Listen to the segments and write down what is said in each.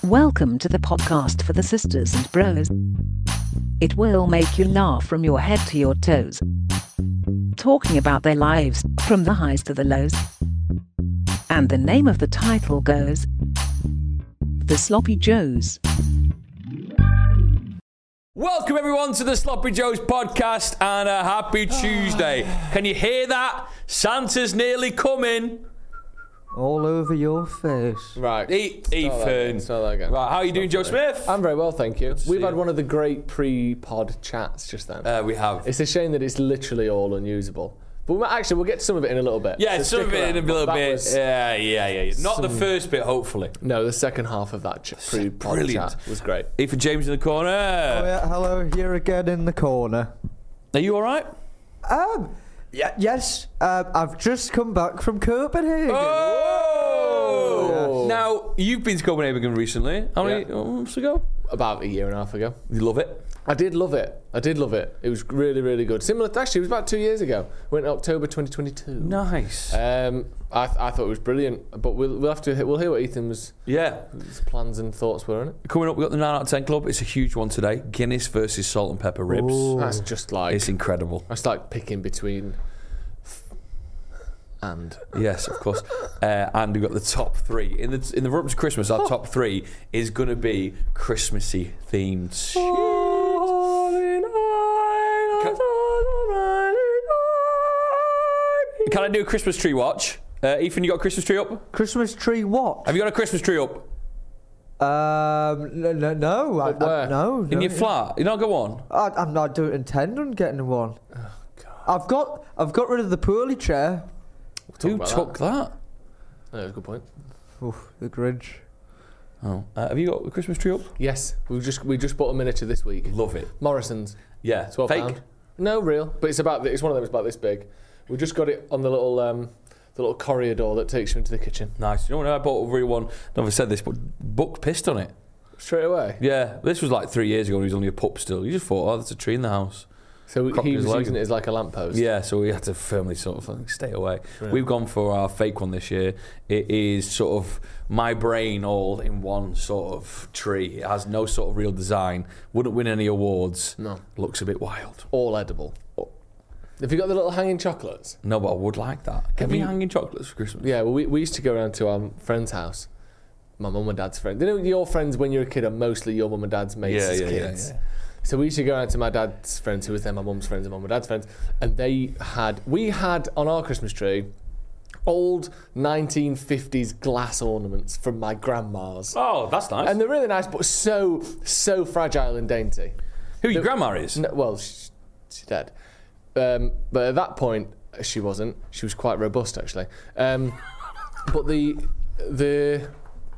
Welcome to the podcast for the sisters and bros. It will make you laugh from your head to your toes. Talking about their lives, from the highs to the lows. And the name of the title goes The Sloppy Joes. Welcome everyone to the Sloppy Joes podcast and a happy Tuesday. Can you hear that? Santa's nearly coming. All over your face. Right. Ethan. Start that again. Right, how are you doing, Joe Smith? I'm very well, thank you. We've had you. one of the great pre-pod chats just then. We have. It's a shame that it's literally all unusable. But we'll get to some of it in a little bit. Yeah, So some of stick it in a around. little That bit. was- Yeah. Not the first bit, hopefully. No, the second half of that pre-pod Brilliant. chat was great. Ethan James in the corner. Oh yeah, hello, here again in the corner. Are you all right? Yes, I've just come back from Copenhagen. Oh! Yeah. Now, you've been to Copenhagen recently. How many months ago? About a year and a half ago. You love it? I did love it. It was really, really good. Similar, actually, it was about 2 years ago. Went in October 2022. Nice. I thought it was brilliant, but we'll hear what Ethan's his plans and thoughts were on it. Coming up, we've got the 9 out of 10 club. It's a huge one today. Guinness versus salt and pepper ribs. Ooh. That's just like It's incredible. that's like picking between and. Yes, of course. And we've got the top three. In the run up to Christmas, our top three is going to be Christmassy themed. Can I do a Christmas tree watch? Ethan, you got a Christmas tree up? Christmas tree what? Have you got a Christmas tree up? No. But where? No. In your flat? You not got one? I'm not don't intend on getting one. Oh God. I've got rid of the poorly chair. Who took that? Yeah, that's a good point. Oof, the Grinch. Oh, have you got a Christmas tree up? Yes, we just bought a miniature this week. Love it. Morrison's. Yeah, £12. fake. No, real. But it's one of them. It's about this big. We just got it on the little corridor that takes you into the kitchen. Nice. You know when I bought a real one? I've never said this, but Buck pissed on it. Straight away. Yeah, this was like 3 years ago when he was only a pup still. You just thought, there's a tree in the house. So Cocked he his was leg. using it as like a lamppost. Yeah, so we had to firmly sort of stay away. Right. We've gone for our fake one this year. It is sort of my brain all in one sort of tree. It has no sort of real design. Wouldn't win any awards. No. Looks a bit wild. All edible. Have you got the little hanging chocolates? No, but I would like that. Get me hanging chocolates for Christmas. Yeah, well, we used to go around to our friend's house. My mum and dad's friend. You know, your friends when you're a kid are mostly your mum and dad's mates as kids. Yeah. So we used to go around to my dad's friends, who was then my mum's friends and mum and dad's friends, and we had on our Christmas tree old 1950s glass ornaments from my grandma's. Oh, that's nice. And they're really nice, but so fragile and dainty. Who your grandma is? No, well, she's dead. But at that point, she wasn't. She was quite robust, actually. But the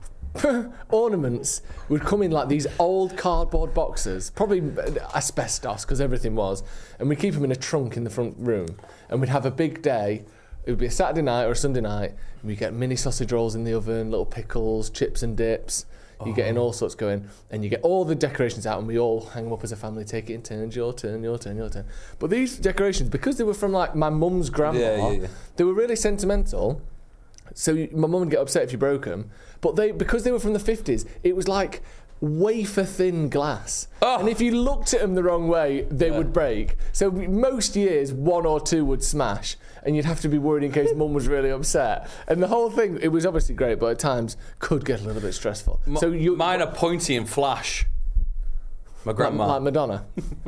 ornaments would come in like these old cardboard boxes, probably asbestos because everything was, and we'd keep them in a trunk in the front room, and we'd have a big day. It would be a Saturday night or a Sunday night, and we'd get mini sausage rolls in the oven, little pickles, chips and dips. You're getting all sorts going, and you get all the decorations out, and we all hang them up as a family, take it in turns, your turn, your turn, your turn. But these decorations, because they were from like my mum's grandma, they were really sentimental. So my mum would get upset if you broke them, but because they were from the 50s, it was like wafer thin glass, and if you looked at them the wrong way, they would break. So most years, one or two would smash, and you'd have to be worried in case mum was really upset. And the whole thing, it was obviously great, but at times could get a little bit stressful. Mine are pointy and flash. My grandma. like Madonna.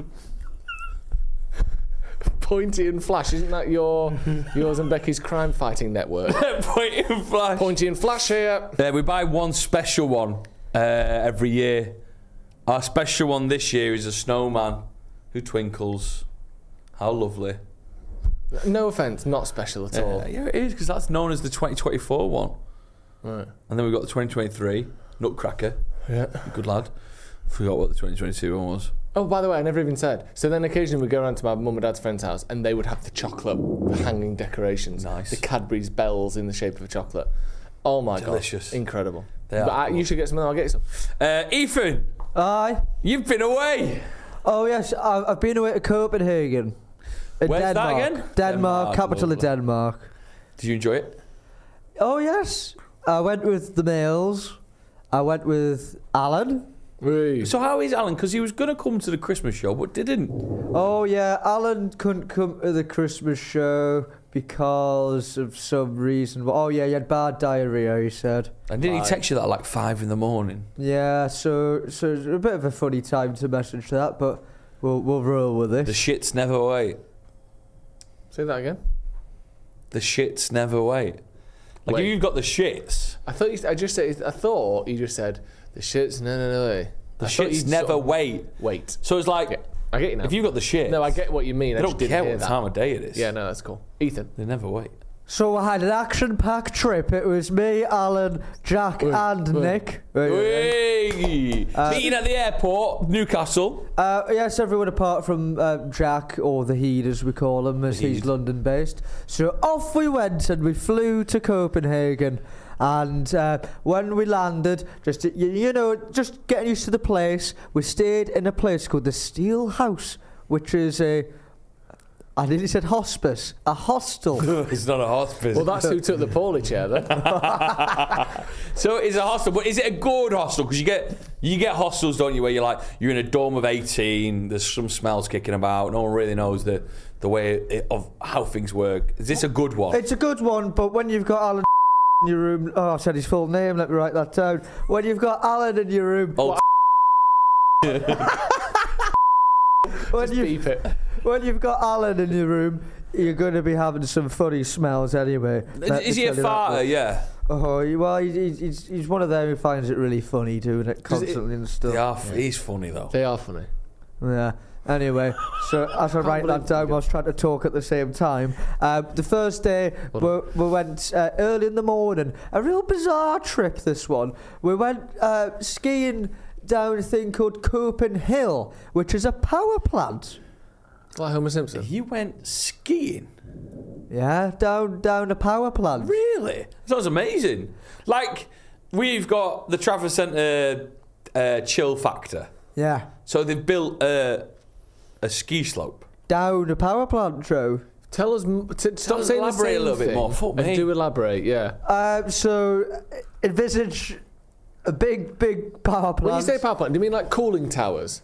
Pointy and Flash, isn't that yours and Becky's crime fighting network? Pointy and flash. Pointy and Flash here. We buy one special one every year. Our special one this year is a snowman who twinkles. How lovely. No offence, not special at all. Yeah, it is, because that's known as the 2024 one. Right. And then we've got the 2023 Nutcracker. Yeah. Good lad. Forgot what the 2022 one was. Oh, by the way, I never even said. So then occasionally we'd go around to my mum and dad's friend's house, and they would have the chocolate hanging decorations. Nice. The Cadbury's bells in the shape of a chocolate. Oh my Delicious. God. Incredible. They are But cool. you should get some, and I'll get you some. Ethan, Aye. you've been away. Oh yes, I've been away to Copenhagen. Where's that Denmark. again? Denmark, Denmark, capital lovely. of Denmark. Did you enjoy it? Oh yes, I went with the males. I went with Alan. Wee. So how is Alan? Because he was going to come to the Christmas show, but didn't. Oh yeah, Alan couldn't come to the Christmas show because of some reason. Oh yeah, he had bad diarrhea, he said. And didn't he text you that at like 5 in? Yeah, so it's a bit of a funny time to message that, but we'll roll with The this. shits never wait. Say that again. The shits never wait. Like Wait. if you've got the shits, I thought you just said the shits. No. the shits never wait. Wait. So it's like, Yeah, I get you now. if you've got the shits, No, I get what you mean. they I don't just didn't care hear what that. time of day it is. Yeah, no, that's cool. Ethan. They never wait. So I had an action-packed trip. It was me, Alan, Jack, and Nick. Meeting at the airport, Newcastle. Yes, everyone apart from Jack, or the Heed as we call him, as he's Heed. London-based. So off we went and we flew to Copenhagen. And when we landed, just just getting used to the place, we stayed in a place called the Steel House, which is I nearly said hospice, a hostel. It's not a hospital. Well, that's who took the poorly chair then. So it's a hostel, but is it a good hostel? Because you get hostels, don't you, where you're in a dorm of 18. There's some smells kicking about. No one really knows the way of how things work. Is this a good one? It's a good one, but when you've got Alan in your room, I said his full name. Let me write that down. When you've got Alan in your room, Oh, Beep it. when you've got Alan in your room, you're going to be having some funny smells anyway. Let is me he a tell you that farter? much. Yeah. Oh, well, he's one of them who finds it really funny doing it constantly and stuff. He's funny though. They are funny. Yeah. Anyway, so as I write that down, I was trying to talk at the same time. The first day, we went early in the morning. A real bizarre trip, this one. We went skiing down a thing called Copenhill, which is a power plant. Like Homer Simpson. You went skiing? Yeah, down a power plant. Really? Sounds amazing. Like, we've got the Trafford Centre chill factor. Yeah. So they've built a ski slope. Down a power plant, Joe. Tell us. Stop saying the elaborate same a little bit thing more. Fuck and me. do elaborate, yeah. So envisage a big power plant. When you say power plant, do you mean like cooling towers?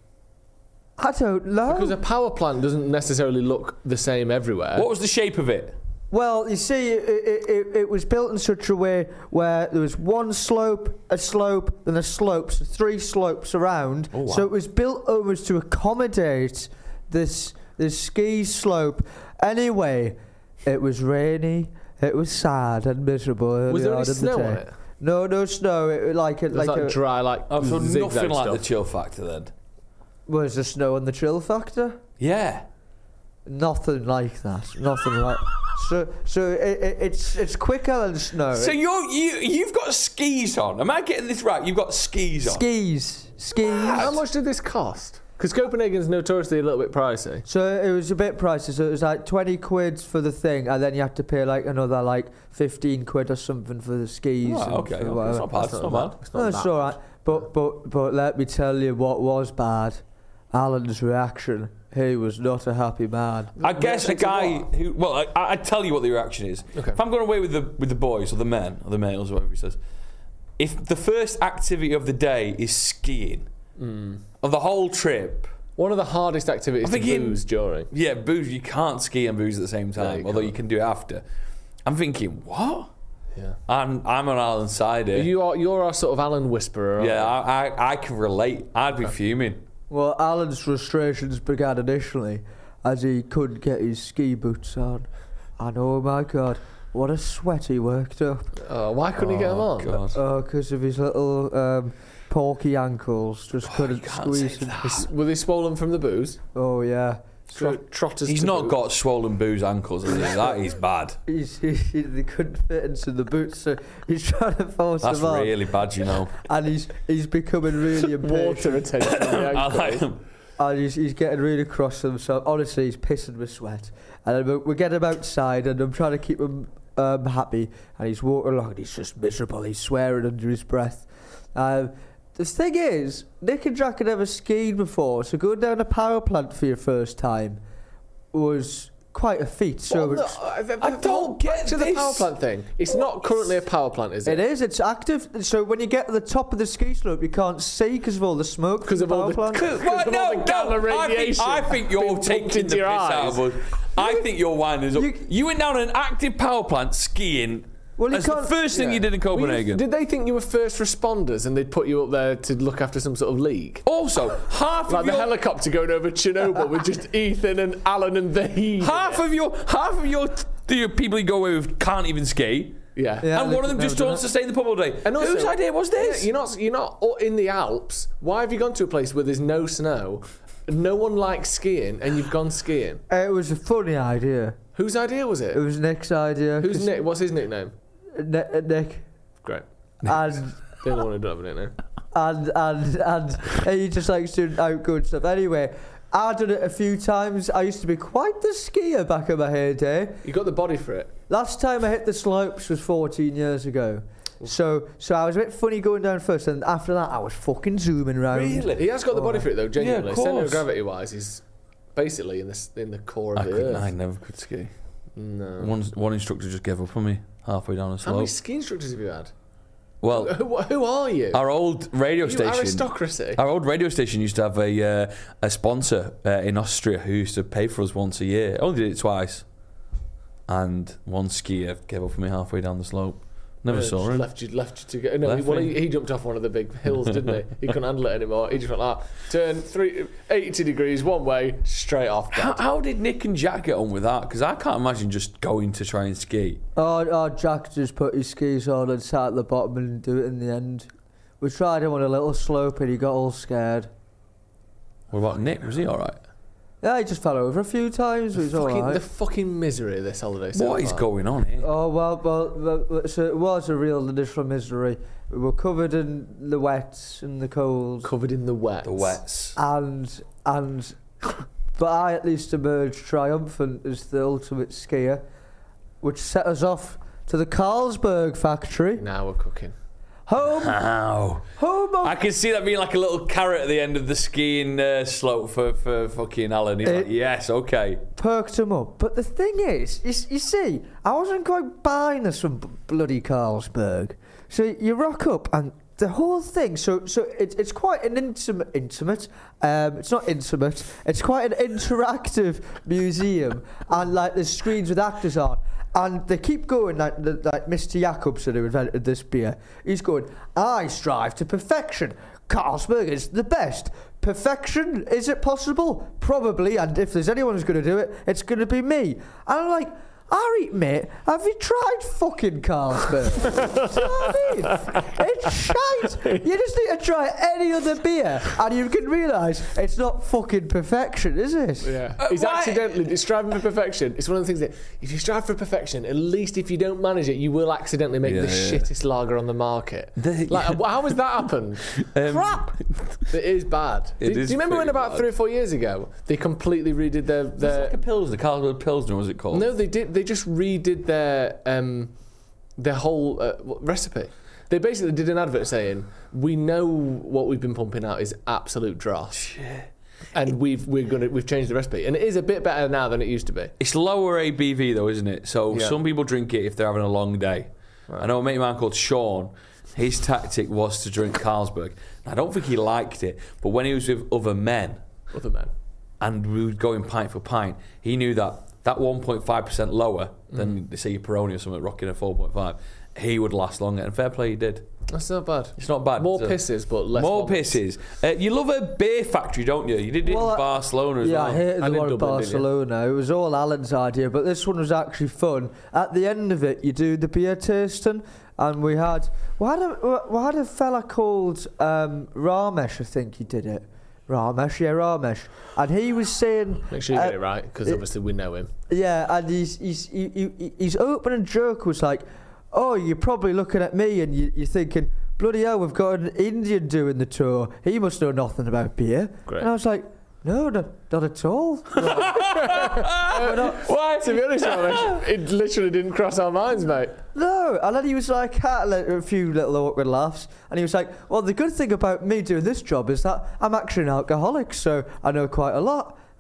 I don't know. Because a power plant doesn't necessarily look the same everywhere. What was the shape of it? Well, you see, it was built in such a way where there was one slope, a slope, then a slope, so 3 slopes around. Oh, wow. So it was built almost to accommodate this ski slope. Anyway, it was rainy, it was sad and miserable. Was there any early on in the snow on day. it? No snow. It was like It was like dry, like Oh, so zigzag nothing like stuff. the chill factor then? Was there snow on the chill factor? Yeah. Nothing like that. Nothing like. So it's quicker than snow. So you've got skis on. Am I getting this right? You've got skis on. Skis. How much did this cost? Because Copenhagen's notoriously a little bit pricey. So it was a bit pricey. So it was like 20 quid for the thing, and then you had to pay like another like 15 quid or something for the skis. Oh, and okay. for Okay. whatever. It's not bad. It's not bad. It's No, not it's that all right. But let me tell you what was bad. Alan's reaction. He was not a happy man. I guess a Reaction to guy what? who. Well, I tell you what the reaction is. Okay. If I'm going away with the boys or the men or the males or whatever he says, if the first activity of the day is skiing, of the whole trip, One of the hardest activities I'm to thinking- booze during. yeah, booze. You can't ski and booze at the same time, you although you can't. can do it after. I'm thinking, what? Yeah. I'm on Alan's side here. You're our sort of Alan whisperer. aren't Yeah, you? I can relate. I'd be fuming. Well, Alan's frustrations began initially as he couldn't get his ski boots on. And oh my God, what a sweat he worked up. Why couldn't he get them on? God. Oh, because of his little porky ankles. Just couldn't can't squeeze say them. that. Were they swollen from the booze? Oh yeah. Trotters. He's to not boot. got swollen booze ankles, has he? That is bad. They couldn't fit into the boots, so he's trying to force That's them on. really bad, you know. And he's becoming really Water impatient. retention. on the I ankle. like them. And he's getting really cross with himself. Honestly, he's pissing with sweat. And we get him outside, and I'm trying to keep him happy. And he's walking along, and he's just miserable. He's swearing under his breath. The thing is, Nick and Jack had never skied before, so going down a power plant for your first time was quite a feat. So I don't get to the power plant thing. It's not currently a power plant, is it? it is. It's active. So when you get to the top of the ski slope, you can't see because of all the smoke. Because of all the power plant. I think you're taking the piss out of us. I think you're winding us up. You went down an active power plant skiing. Well, That's the first thing you did in Copenhagen. Did they think you were first responders and they'd put you up there to look after some sort of league? Also, half like of the your helicopter going over Chernobyl with just Ethan and Alan and the heat. half of your the people you go with can't even ski. Yeah. And one of them just wants to stay in the pub all day. And also, whose idea was this? You're not in the Alps. Why have you gone to a place where there's no snow? No one likes skiing, and you've gone skiing. It was a funny idea. Whose idea was it? It was Nick's idea. Who's Nick? What's his nickname? Nick. Great. And The only one who doesn't have a nickname. and he just likes doing outgoing stuff. Anyway, I've done it a few times. I used to be quite the skier back in my heyday. You got the body for it. Last time I hit the slopes was 14 years ago. So I was a bit funny going down first, and after that I was fucking zooming around. Really? He has got the body for it though. Genuinely, Yeah, of course. centre of gravity wise, he's basically in the core of the earth. I never could ski. No. One instructor just gave up on me halfway down the How many slope. ski instructors have you had? Well, Who are you? our old radio You station. aristocracy. Our old radio station used to have a sponsor in Austria who used to pay for us once a year. I only did it twice. And one skier gave up on me halfway down the slope. Never saw him. Left you to go. No, Left me. he jumped off one of the big hills, didn't he? He couldn't handle it anymore. He just went like, turn 80 degrees one way, straight off. How did Nick and Jack get on with that? Because I can't imagine just going to try and ski. Oh, Jack just put his skis on and sat at the bottom and do it in the end. We tried him on a little slope and he got all scared. What about Nick? Was he all right? Yeah, he just fell over a few times, but he's all right. The fucking misery of this holiday so What is far. going on here? Oh, well, so it was a real initial misery. We were covered in the wets and the cold. Covered in the wet. The wets. And but I at least emerged triumphant as the ultimate skier, which set us off to the Carlsberg factory. Now we're cooking. Home Ow. of I can see that being like a little carrot at the end of the skiing slope for fucking Alan. He's like, yes, okay. perked him up. But the thing is, you see, I wasn't quite buying this from bloody Carlsberg. So you rock up and the whole thing, so it's quite an intimate, it's not intimate, it's quite an interactive museum, and like there's screens with actors on, and they keep going like Mr. Jakobsen, who invented this beer, he's going, I strive to perfection, Carlsberg is the best. Perfection, is it possible? Probably, and if there's anyone who's going to do it, it's going to be me. And I'm like, Harry, mate, have you tried fucking Carlsberg? Do you know what I mean? It's shite. You just need to try any other beer and you can realise it's not fucking perfection, is it? Yeah. He's accidentally striving for perfection. It's one of the things that if you strive for perfection, at least if you don't manage it, you will accidentally make the shittest lager on the market. How has that happened? Crap! It is bad. Do you remember when about 3 or 4 years ago they completely redid their It's like a Pilsner, Carlsberg Pilsner, was it called? No, they did. They just redid their whole recipe. They basically did an advert saying, "We know what we've been pumping out is absolute dross, and we've changed the recipe, and it is a bit better now than it used to be." It's lower ABV though, isn't it? So some people drink it if they're having a long day. Right. I know a mate of mine called Sean. His tactic was to drink Carlsberg. I don't think he liked it, but when he was with other men, and we would go in pint for pint, he knew that 1.5% lower than say your Peroni or something rocking a 4.5, he would last longer. And fair play, he did. That's not bad. It's not bad. More pisses, but less. More vomits. pisses. You love a beer factory, don't you? You did it in Barcelona as well. Yeah, I hated And the in one in Dublin, Barcelona. It was all Alan's idea, but this one was actually fun. At the end of it, you do the beer tasting, and we had a fella called Ramesh, I think he did it. Ramesh. And he was saying... Make sure you get it right, because obviously we know him. Yeah, and his opening joke was like, oh, you're probably looking at me and you're thinking, bloody hell, we've got an Indian doing the tour. He must know nothing about beer. Great. And I was like, no, not at all. Why? To be honest, Ramesh, it literally didn't cross our minds, mate. No, and then he was like, a few little awkward laughs, and he was like, well, the good thing about me doing this job is that I'm actually an alcoholic, so I know quite a lot. I'm like,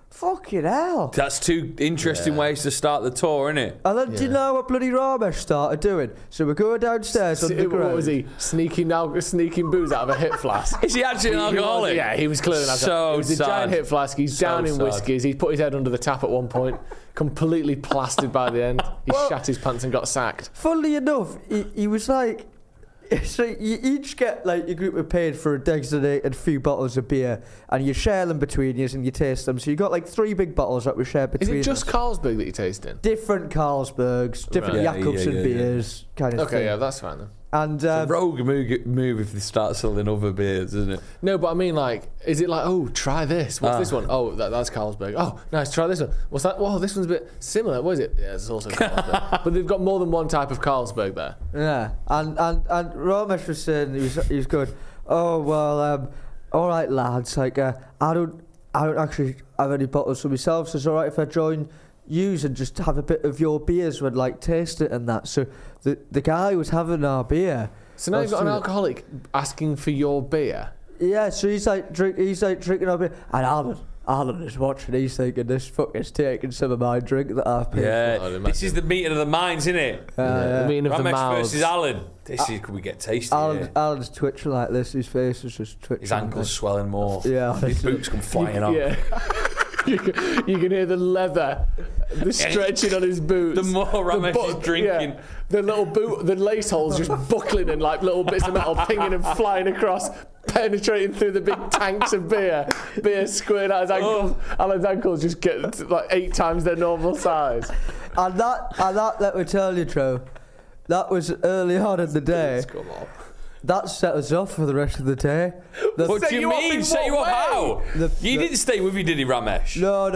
Fucking hell. That's two interesting ways to start the tour, isn't it? And then do you know what bloody Ramesh started doing? So we go downstairs on the ground. What was he? Sneaking booze out of a hit flask? Is he actually an alcoholic? Yeah, he was clearly an alcoholic. So it was a sad. giant hit flask. He's So down in sad. whiskies. He put his head under the tap at one point, completely plastered by the end. He Well- shat his pants and got sacked. Funnily enough, he was like, so you each get like your group are paid for a designated few bottles of beer, and you share them between you and you taste them. So you got like 3 big bottles that we share Is between it just us. Carlsberg that you're tasting? Different Carlsbergs, different Right. Jacobs Yeah, and yeah. beers, kind of thing. Okay, yeah, that's fine then. And Rogue move if they start selling other beers, isn't it? No, but I mean, like, is it like, oh, try this? What's Ah. this one? Oh, that's Carlsberg. Oh, nice, try this one. What's that? Whoa, this one's a bit similar. What is it? Yeah, it's also Carlsberg. But they've got more than one type of Carlsberg there. yeah, and Ramesh was saying he was going, oh well, all right lads, like I don't actually have any bottles for myself, so it's all right if I join yous and just have a bit of your beers when like taste it and that. So the guy was having our beer. So now you've got an That's alcoholic asking for your beer. Yeah, so he's like drinking our beer, and Alan is watching. He's thinking this fucker's taking some of my drink that I've paid Yeah, I'd this is the meeting of the minds, isn't it? for. The meaning of the Ramesh mouths. versus Alan. This is, could we get tasty? Alan's twitching like this. His face is just twitching. His ankles swelling more. Yeah, His boots come flying off. Yeah. you can hear the leather, the stretching on his boots. The more Ramesh is drinking. Yeah, the little boot, the lace holes just buckling and like little bits of metal pinging and flying across, penetrating through the big tanks of beer. Beer squirting out his ankles. Alan's ankles just get like 8 times their normal size. And that, let me tell you, Joe, that was early on in the day. Come on. That set us off for the rest of the day. What Set do you you off mean? in Set what you up way? how? The- You didn't stay with you, did he, Ramesh? No.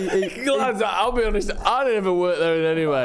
Lads, I'll be honest, I never worked there in any way.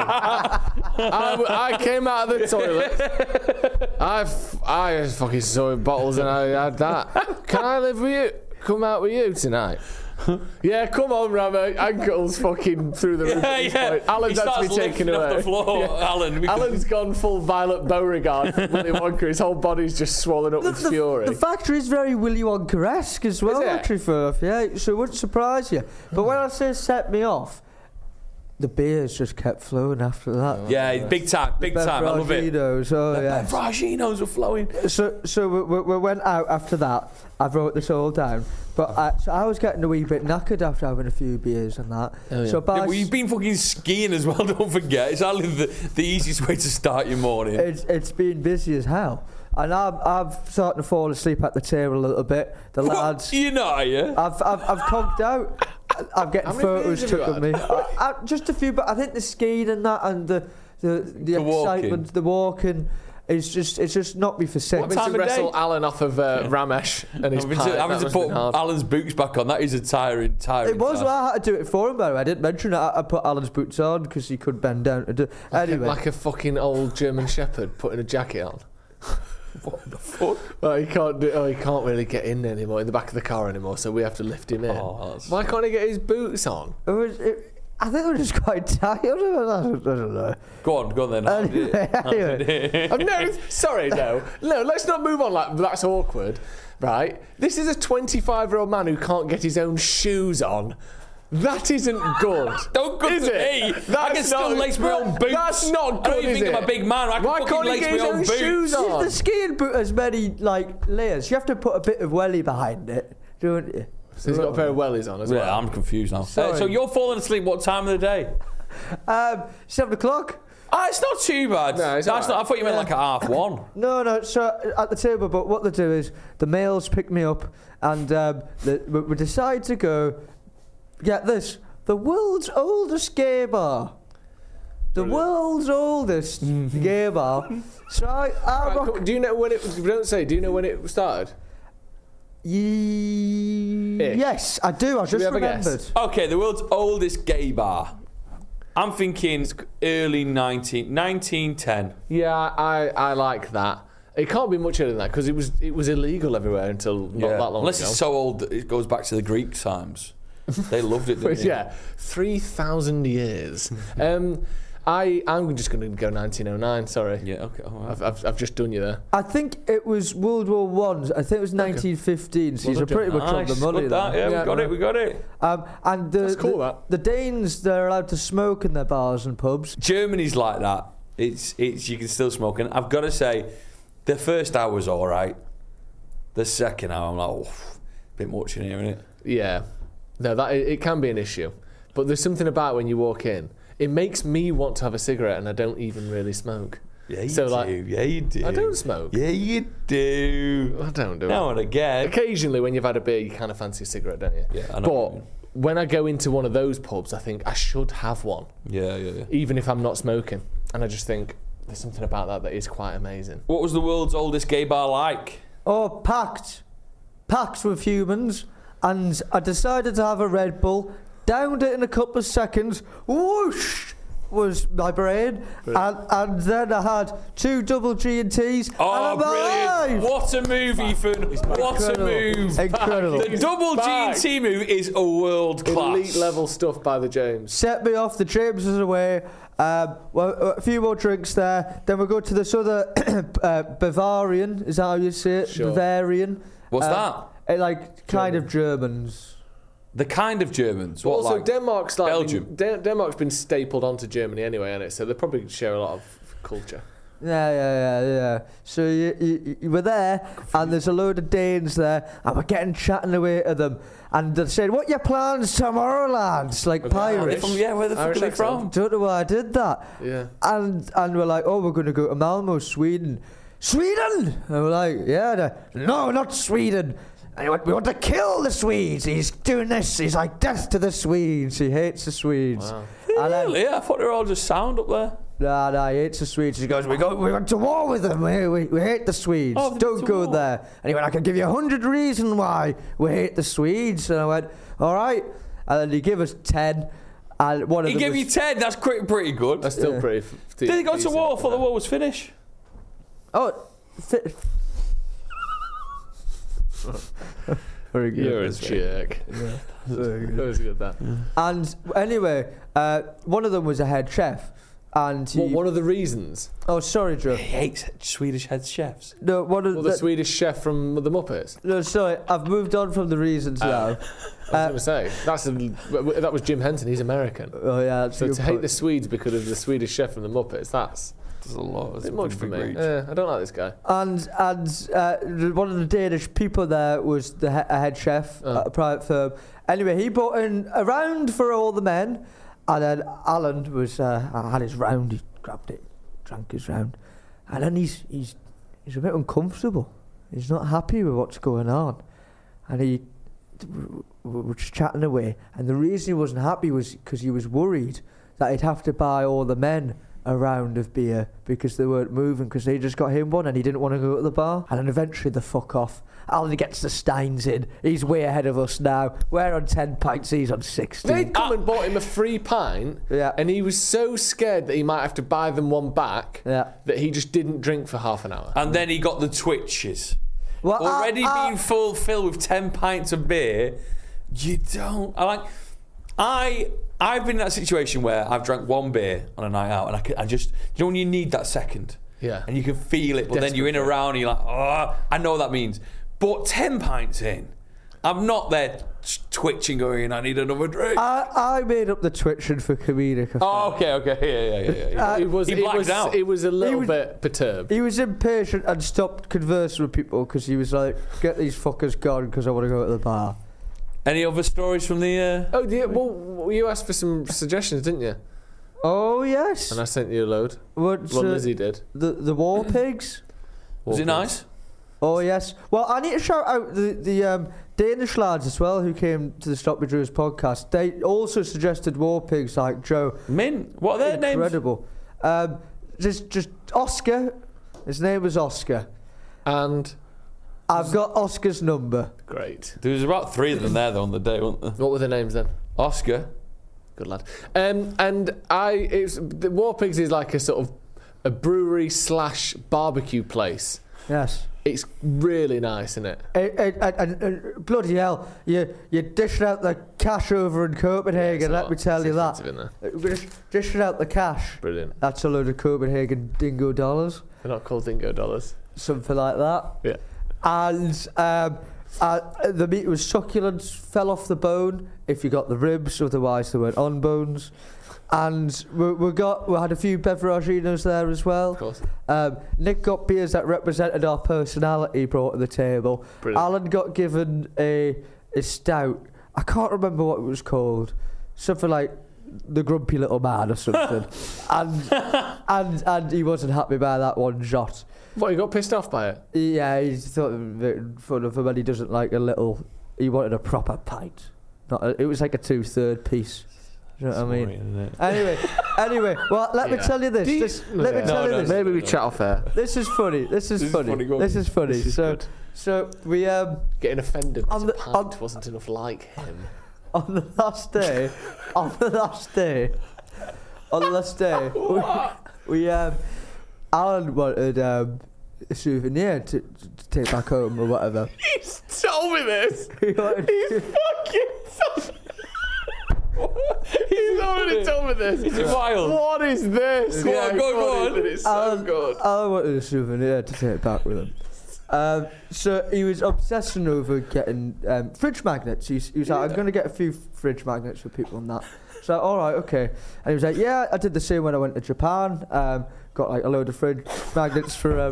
I came out of the toilet. I fucking saw bottles and I had that. Can I live with you? Come out with you tonight? Yeah, come on, Ramo. Ankles fucking through the roof. at this point. Alan's had to be taken off away. the floor, Yeah. Alan. because- Alan's gone full Violet Beauregard from Willy Wonka. His whole body's just swollen up with fury. The factory is very Willy Wonka-esque as well, Is it? actually, for yeah, so it wouldn't surprise you. But when I say set me off, the beers just kept flowing after that. Yeah, big time. I love it. Beveraginos, oh yeah. Fraginos were flowing. So we went out after that. I wrote this all down. But so I was getting a wee bit knackered after having a few beers and that. Oh, yeah. So by Yeah, well, you've been fucking skiing as well, don't forget. It's only the easiest way to start your morning. it's been busy as hell. And I'm starting to fall asleep at the table a little bit. The lads, You're not, are you? I've conked out. I'm getting How many photos beers have you took of me. Just a few, but I think the skiing and that, and the walking. excitement, the walking, it's just knocked me for I've six. been time to of day? wrestle Alan off of Ramesh and his Having pint. to, having That to must have put been hard. Alan's boots back on. That is a tiring It was. task. Well, I had to do it for him, by the way. I didn't mention it. I put Alan's boots on because he could bend down to do. Anyway, Like a fucking old German Shepherd putting a jacket on. What the fuck? Well, he can't really get in anymore, in the back of the car anymore, so we have to lift him in. Oh, that's- Why can't he get his boots on? I think we're just quite tired. I don't know. Go on then. Anyway. No, let's not move on like that's awkward, right? This is a 25-year-old man who can't get his own shoes on. That isn't good. Don't go Is to it? me. That's I can still not- lace my own boots. That's not I don't good, even is think I'm it? a big man. I can Why fucking can't he lace get my his own own boots. shoes on? The skiing boot has many like layers. You have to put a bit of welly behind it, don't you? So he's got a pair of wellies on as well. Yeah, I'm confused now. Sorry. So you're falling asleep what time of the day? 7 o'clock. It's not too bad. No, it's That's all right. not. I thought you meant like at 1:30. No. So at the table, but what they do is the males pick me up, and we decide to go. Get this: the world's oldest gay bar. The world's oldest gay bar. So I Right, rock. do you know when it? Don't say. Do you know when it started? Yes, I do. I Should we just have a guess? remembered. Okay, the world's oldest gay bar. I'm thinking early 1910. Yeah, I like that. It can't be much earlier than that because it was illegal everywhere until not that long Unless ago. it's so old that it goes back to the Greek times. They loved it, didn't they? Yeah, 3,000 years. I'm just going to go 1909. Sorry. Yeah, okay. All right. I've just done you there. I think it was World War One. I think it was 1915. So Well you're done, pretty much on the money Good that, there. yeah, we got it. And That's cool, that. the Danes, they're allowed to smoke in their bars and pubs. Germany's like that. It's you can still smoke, and I've got to say, the first hour was all right. The second hour, I'm like, a bit much in here, isn't it? Yeah. No, that it can be an issue. But there's something about when you walk in, it makes me want to have a cigarette, and I don't even really smoke. Yeah, you So, do. like, Yeah, you do. I don't smoke. Yeah, you do. I don't do Now it. and again. Occasionally, when you've had a beer, you kind of fancy a cigarette, don't you? Yeah, I know what you But mean. when I go into one of those pubs, I think I should have one, Yeah. even if I'm not smoking. And I just think there's something about that is quite amazing. What was the world's oldest gay bar like? Oh, packed with humans. And I decided to have a Red Bull. Downed it in a couple of seconds. Whoosh was my brain. And then I had 2 double G&Ts. Oh, and I'm brilliant. alive. What a move, Ethan. What a Incredible. move. Incredible. The double back. G&T move is a world class. Elite level stuff by the James. Set me off. The James was away. A few more drinks there. Then we go to this other Bavarian. Is that how you say it? Sure. Bavarian. What's that? Like kind of Germans. The kind of Germans. What, Also, like Denmark's like Belgium? Denmark's been stapled onto Germany anyway, hasn't it? So they probably share a lot of culture. Yeah. So you were there, and there's a load of Danes there, and we're getting chatting away to them, and they're saying, "What your plans tomorrow, lads?" Like Are they pirates. from, yeah, where the fuck Irish are they accent. from? Don't know why I did that. Yeah. And we're like, "Oh, we're going to go to Malmo, Sweden." Sweden? And we're like, "Yeah, no, not Sweden." And he went, "We want to kill the Swedes. He's doing this. He's like, death to the Swedes. He hates the Swedes." Wow. And then, Really? I thought they were all just sound up there. Nah, he hates the Swedes. He goes, we went to war with them. We hate the Swedes. Oh, they Don't went to go war. there. And he went, I can give you 100 reasons why we hate the Swedes. And I went, all right. And then he gave us 10. And one of He them gave was, you 10. That's pretty good. That's still pretty. Did he go to war? I thought the war was finished. Oh, very good. You're a jerk. That was good, that. And anyway, one of them was a head chef. And he, What, one of the reasons? oh, sorry, Joe. He hates Swedish head chefs. No, one of Well, the Swedish chef from the Muppets. no, sorry. I've moved on from the reasons now. I was going to say that was Jim Henson. He's American. Oh yeah. That's a So good to hate point. the Swedes because of the Swedish chef from the Muppets, that's There's a lot. a There's bit much for me. I don't like this guy. And one of the Danish people there was a head chef at a private firm. Anyway, he brought in a round for all the men, and then Alan was had his round. He grabbed it, drank his round, and then he's a bit uncomfortable. He's not happy with what's going on, and we were just chatting away. And the reason he wasn't happy was because he was worried that he'd have to buy all the men a round of beer because they weren't moving because they just got him one and he didn't want to go to the bar. And then eventually they fuck off. Alan gets the Steins in. He's way ahead of us now. We're on 10 pints, he's on 16. They'd come and bought him a free pint, Yeah. and he was so scared that he might have to buy them one back Yeah. that he just didn't drink for half an hour. And then he got the twitches. Well, Already being filled with 10 pints of beer, you don't. I've been in that situation where I've drank one beer on a night out, and I just, you know, when you need that second, Yeah. and you can feel it, but then you're in a round, and you're like, oh, I know what that means. But 10 pints in, I'm not there twitching, going, I need another drink. I made up the twitching for comedic effect. Oh, okay, yeah. It was He blacked out. It was a little was- bit perturbed. He was impatient and stopped conversing with people because he was like, get these fuckers gone because I want to go to the bar. Any other stories from the... Oh, yeah, well, you asked for some suggestions, didn't you? Oh, yes. And I sent you a load. What, Well, Lizzie did. The war pigs? Was it nice? Oh, yes. Well, I need to shout out the Danish lads as well who came to the Stop Me Drews podcast. They also suggested war pigs like Joe. Mint. What are their names? Incredible. Just Oscar. His name was Oscar. And I've got Oscar's number. great. There was about 3 of them there, though, on the day, weren't there? What were their names then? Oscar. Good lad. And the War Pigs is like a sort of a brewery / barbecue place. Yes. It's really nice, isn't it? And bloody hell, you're dishing out the cash over in Copenhagen, let me tell you that. Dishing out the cash. Brilliant. That's a load of Copenhagen dingo dollars. They're not called dingo dollars. Something like that. Yeah. And the meat was succulent, fell off the bone if you got the ribs, otherwise they weren't on bones. And we had a few beveraginos there as well. Of course. Nick got beers that represented our personality brought to the table. Brilliant. Alan got given a stout. I can't remember what it was called. Something like the Grumpy Little Man or something. and he wasn't happy by that one shot. What, you got pissed off by it? Yeah, he thought it fun of him, and he doesn't like a little. He wanted a proper pint. It was like a 2/3 piece. You know what I mean? Anyway. Well, let me tell you this. Let me tell you this. Maybe we chat off air. This is funny. This is funny. So we getting offended because a pint wasn't enough like him. On the last day, we Alan wanted a souvenir to take back home or whatever. He's told me this. He's already told me this. It's wild. What is this? Go on. It's so good. Alan wanted a souvenir to take back with him. So he was obsessing over getting fridge magnets. He was like, I'm going to get a few fridge magnets for people and that. So, all right, okay. And he was like, yeah, I did the same when I went to Japan. Got like a load of fridge magnets for...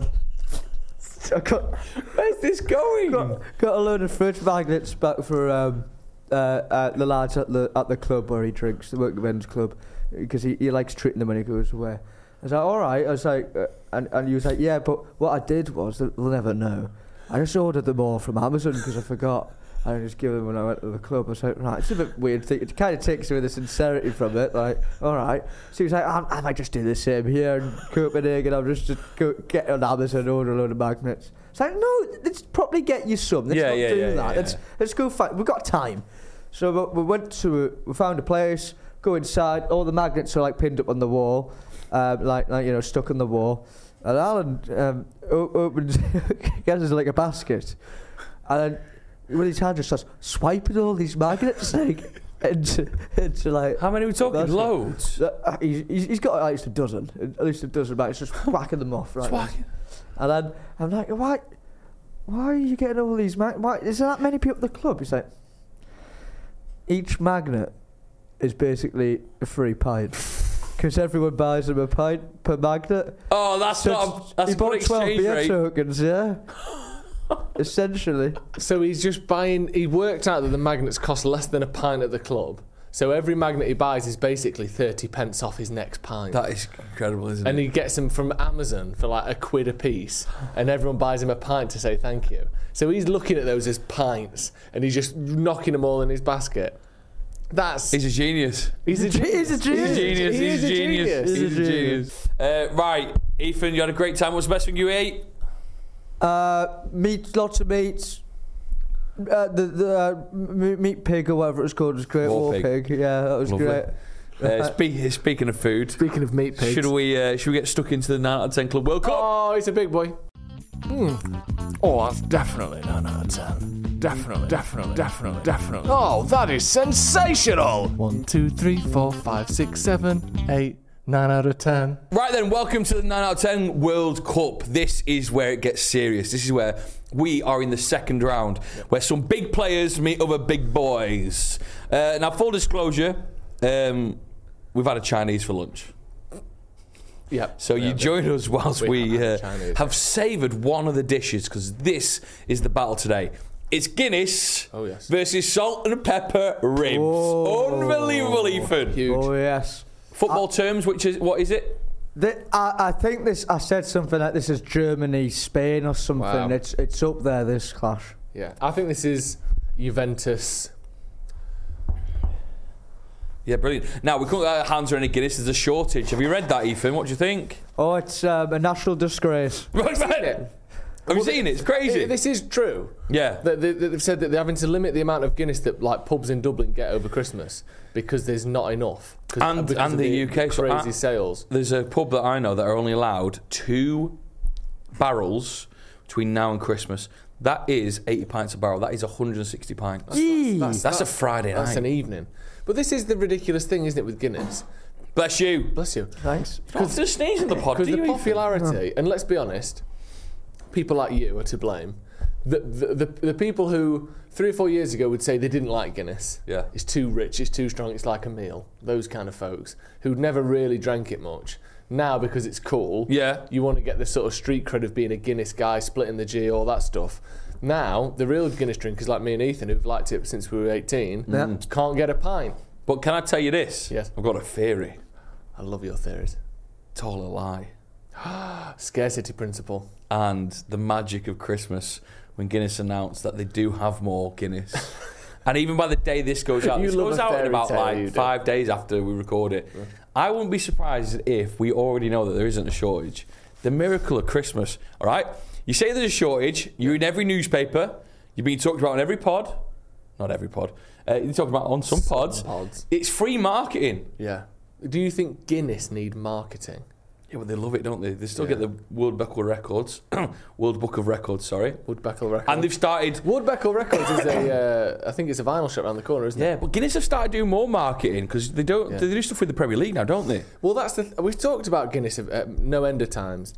Where's this going? Got a load of fridge magnets back for the lads at the club where he drinks, the workmen's club, because he likes treating them when he goes away. I was like, all right. I was like, and he was like, yeah, but what I did was, they'll never know. I just ordered them all from Amazon because I forgot. I just give them when I went to the club. I was like, right, it's a bit weird thing. It kind of takes away the sincerity from it. Like, all right. So he was like, I might just do the same here in Copenhagen. I'll just go get on Amazon and order a load of magnets. It's like, no, let's probably get you some. Let's not do that. Let's go find. We've got time. So we found a place. Go inside. All the magnets are like pinned up on the wall, like stuck on the wall. And Alan opens, gets like a basket, and then with his hand just starts swiping all these magnets like into like. How many are we talking? Loads. He's got at least a dozen magnets, just whacking them off right. And then I'm like, why are you getting all these magnets? Why is there that many people at the club? He's like, each magnet is basically a free pint. Because everyone buys them a pint per magnet. Oh, that's a good 12 exchange beer rate. tokens, yeah. Essentially. So he's just buying. He worked out that the magnets cost less than a pint at the club. So every magnet he buys is basically 30 pence off his next pint. That is incredible, isn't it? And he gets them from Amazon for like £1 a piece, and everyone buys him a pint to say thank you. So he's looking at those as pints, and he's just knocking them all in his basket. He's a genius. He's a genius. Right, Ethan, you had a great time. What's the best thing you ate? Meat, lots of meat. The meat pig or whatever it was called was great. War pig. Yeah, that was Lovely. great. Speaking of food, Speaking of meat pigs, should we get stuck into the 9 out of 10 Club World Cup? Oh, he's a big boy. Oh, that's definitely 9 out of 10. Definitely. Oh, that is sensational! 1, 2, 3, 4, 5, 6, 7, 8, 9 out of 10. Right then, welcome to the 9 out of 10 World Cup. This is where it gets serious. This is where we are in the second round, where some big players meet other big boys. Now, full disclosure, we've had a Chinese for lunch. Yep. So you join us whilst we have savoured one of the dishes, because this is the battle today. It's Guinness versus salt and pepper ribs. Oh. Unbelievable, Ethan. Huge. Oh, yes. Football terms, what is it? I think this. I said something like this is Germany, Spain, or something. Wow. It's up there. This clash. Yeah, I think this is Juventus. Yeah, brilliant. Now, we couldn't get our hands around any Guinness. There's a shortage. Have you read that, Ethan? What do you think? Oh, it's a national disgrace. Have you seen it? It's crazy. This is true. Yeah. They've said that they're having to limit the amount of Guinness that like pubs in Dublin get over Christmas because there's not enough. And the UK crazy sales. There's a pub that I know that are only allowed 2 barrels, between now and Christmas. That is 80 pints a barrel. That is 160 pints. That's a Friday night. That's an evening. But this is the ridiculous thing, isn't it, with Guinness? Bless you. Bless you. Thanks. Because the sneeze in the pod. Because the popularity, and let's be honest, people like you are to blame. The people who 3 or 4 years ago would say they didn't like Guinness. Yeah. It's too rich, it's too strong, it's like a meal. Those kind of folks who'd never really drank it much. Now, because it's cool, Yeah. you want to get the sort of street cred of being a Guinness guy, splitting the G, all that stuff. Now, the real Guinness drinkers like me and Ethan, who've liked it since we were 18, can't get a pint. But can I tell you this? Yes. I've got a theory. I love your theories. It's all a lie. Scarcity principle. And the magic of Christmas when Guinness announced that they do have more Guinness. And even by the day this goes out, You this love goes a out in fairy about tale, you like do. 5 days after we record it. I wouldn't be surprised if we already know that there isn't a shortage. The miracle of Christmas, all right? You say there's a shortage, you're in every newspaper, you're being talked about on every pod. Not every pod. You're talking about on some pods. It's free marketing. Yeah. Do you think Guinness need marketing? Yeah, but they love it, don't they? They still get the World Book of Records. World Book of Records, sorry. Woodbeckle Records. And they've started... Woodbeckle Records is I think it's a vinyl shop around the corner, isn't it? Yeah, but Guinness have started doing more marketing because they don't. Yeah. They do stuff with the Premier League now, don't they? Well, that's we've talked about Guinness no end of times.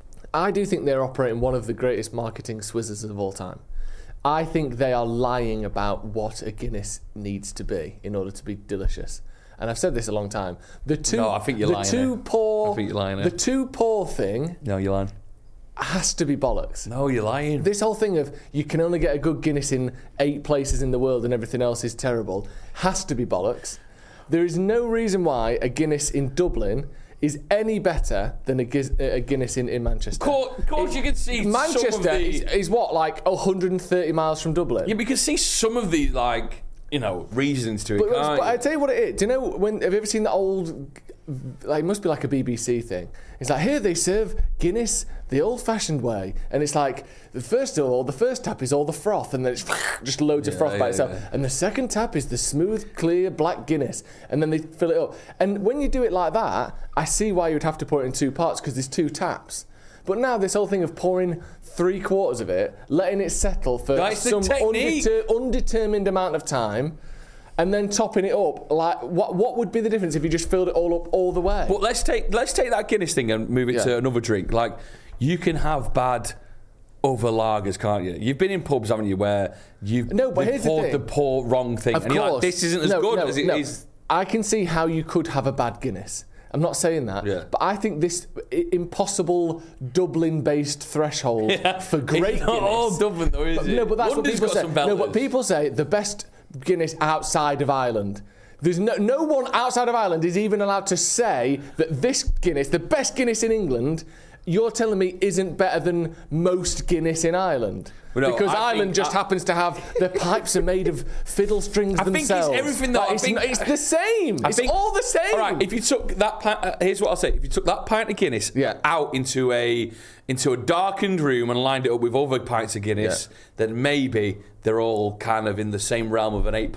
I do think they're operating one of the greatest marketing swizzers of all time. I think they are lying about what a Guinness needs to be in order to be delicious. And I've said this a long time. No, I think you're lying here. I think you're lying here. The too poor thing No, you're lying. has to be bollocks. No, you're lying. This whole thing of you can only get a good Guinness in 8 places in the world and everything else is terrible has to be bollocks. There is no reason why a Guinness in Dublin is any better than a Guinness in Manchester. Of course you can see Manchester some of the... is what, like 130 miles from Dublin? Yeah, but you can see some of the, like, you know, reasons to it, But can't I you? tell you what it is. Do you know have you ever seen that old? Like, it must be like a BBC thing. It's like, here they serve Guinness the old-fashioned way, and it's like the first tap is all the froth, and then it's just loads of froth by itself, and the second tap is the smooth, clear black Guinness, and then they fill it up. And when you do it like that, I see why you'd have to pour it in 2 parts because there's 2 taps. But now this whole thing of pouring 3/4 of it, letting it settle for That's the some technique. undetermined amount of time, and then topping it up, like what would be the difference if you just filled it all up all the way? But let's take that Guinness thing and move it to another drink. Like, you can have bad over lagers, can't you? You've been in pubs, haven't you, where you've here's poured the the poor wrong thing, Of and you're course. like, this isn't as good as it is. I can see how you could have a bad Guinness. I'm not saying that, but I think this impossible Dublin-based threshold for great It's Guinness. not all Dublin, though, is it? No, but that's London's what people got say. some No, but belters. people say the best Guinness outside of Ireland. There's no one outside of Ireland is even allowed to say that this Guinness, the best Guinness in England, you're telling me isn't better than most Guinness in Ireland. Well, no, because I Ireland think- just happens to have the pipes are made of fiddle strings I think it's themselves. everything that- Like, I think- it's the same. I It's think- all the same. All right, if you took that pint, here's what I'll say: if you took that pint of Guinness out into a darkened room and lined it up with other pints of Guinness, then maybe they're all kind of in the same realm of an 8